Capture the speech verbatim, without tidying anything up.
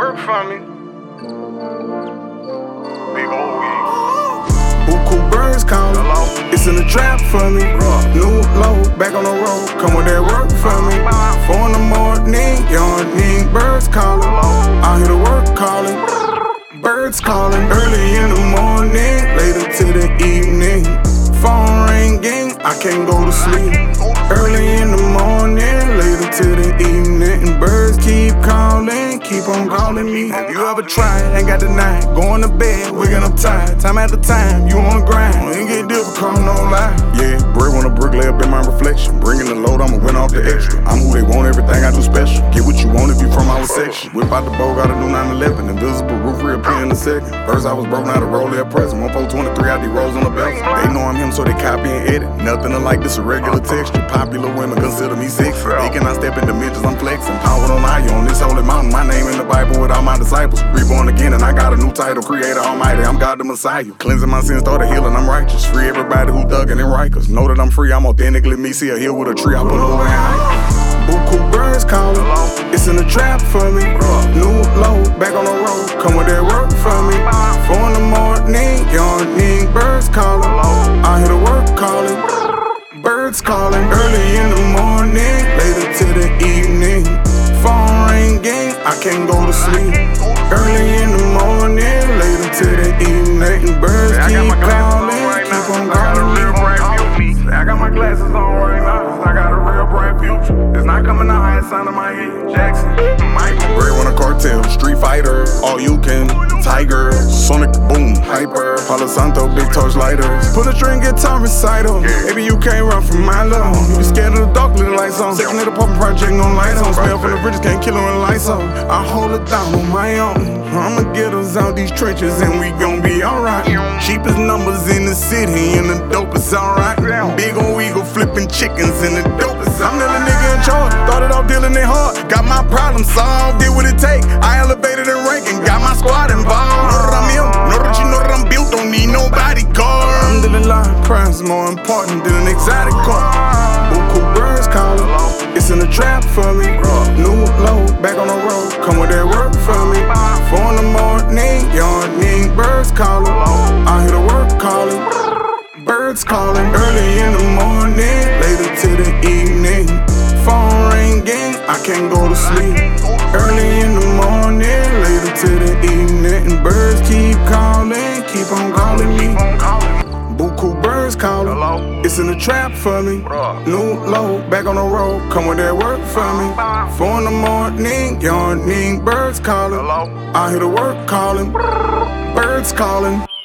work for me. Big old weed. Buku birds calling. Hello? It's in the trap for me. Bruh. New low, back on the road. Come with that work for me. Four in the morning, yawning, birds calling. Hello? I hear the work calling. Birds calling. Early in the morning, later to the evening. Phone ringing, I can't go to sleep. Early in the morning, later to the evening. And birds keep calling, keep on calling me. Have you ever tried? Ain't got the night. Going to bed, waking up tired. Time after time, you on the grind. Ain't get difficult, no lie. Yeah, bread on a brick, lay up in my reflection. Bringing the load, I'ma win off the extra. I'm who they want, everything I do special. Get what you want if you from our section. Whip out the bow, got a new nine eleven. Invisible roof reappear in a second. First I was broke, now the roll there present. one four twenty-three out these rolls on the belt. They know I'm him, so they copy and edit. Nothing alike, this a regular texture. Popular women consider me sexy. They cannot step in dimensions, I'm flexing. Power on I on this holy mountain. My name in the Bible with all my disciples. Reborn again, and I got a new title. Creator Almighty, I'm God the Messiah. Cleansing my sins, started healing, I'm righteous. Free everybody who thuggin' and Rikers. Know that I'm free, I'm authentically me. See a hill with a tree, I put over and hike. Buku birds calling. It's in the trap for me. New low, back on the road. Come with that work for me. Four in the morning, yawning, birds calling. I hear the work calling. Birds calling. Early in the morning, later to the evening. Phone ringing, I can't go to sleep. Early in the morning, later to the evening. And birds keep calling, keep on calling me. I got my glasses on right now, I got a real bright future. It's not coming out high, it's sound of my head. Jackson, Michael. Bread on a cartel, street fighter, all you can. Tiger, Sonic Boom, Hyper, Palo Santo, big torch lighters. Put a string guitar recital. Maybe you can't run from my love. You be scared of the dark, leave the lights on. Second of the poppin' project, no lights on. Smell from the bridges, can't kill her when the lights on. I hold it down on my own. I'ma get us out these trenches and we gon' be alright. Cheapest numbers in the city and the dope is alright. Big ol' eagle flipping chickens and the dope is I'm the nigga in charge. Started off dealing it hard. Got my problem solved, did what it take. I elevated in rank and got my squad involved. Know that I'm ill, know that you know that I'm built, don't need no bodyguard. Alhamdulillah, crime's more important than an exotic car. Buku birds calling. It's in the trap for me. New low, back on the road. Come with that work for me. Four in the morning, yawning, birds calling. I hear the work calling. Birds calling. Early in the morning, later to the evening. Phone ringing, I can't go to sleep. Early in the morning, later to the evening. And birds keep calling, keep on calling me. Buku birds calling. Hello? It's in the trap for me. Bruh. New low, back on the road. Come with that work for me. Four in the morning, yawning, birds calling. Hello? I hear the work calling. Birds calling.